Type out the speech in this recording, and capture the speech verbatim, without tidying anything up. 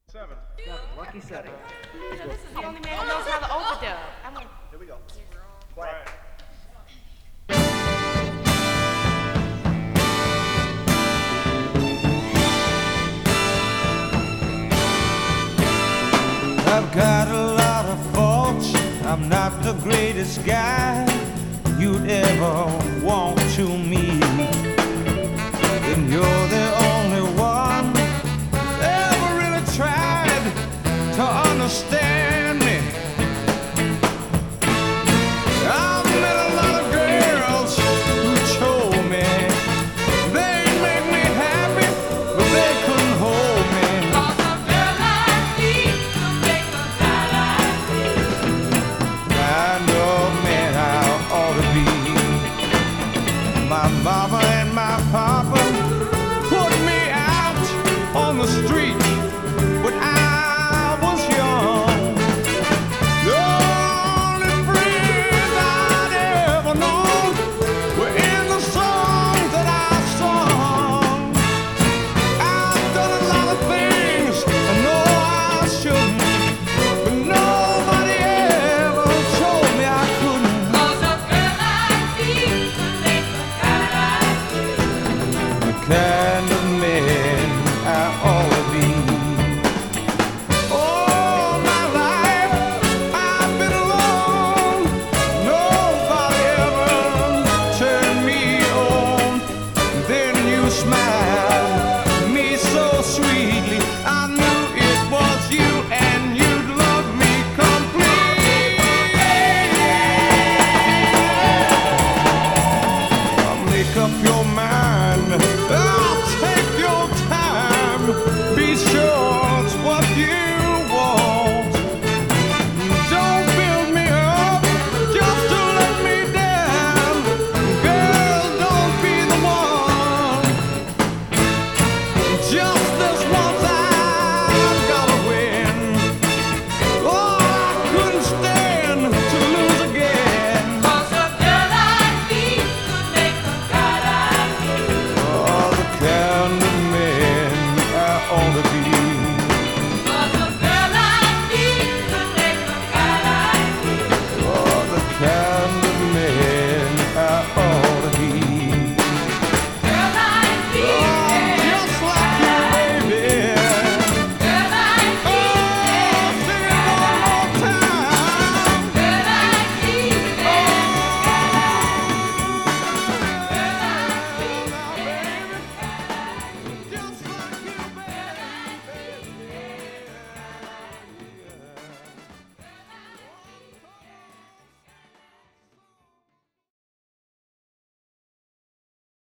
Seven. Seven. Lucky seven. You know, this is the only man who knows how to overdub. I'm like, Here we go. Quiet. I've got a lot of faults. I'm not the greatest guy you'd ever want to meet. And you're the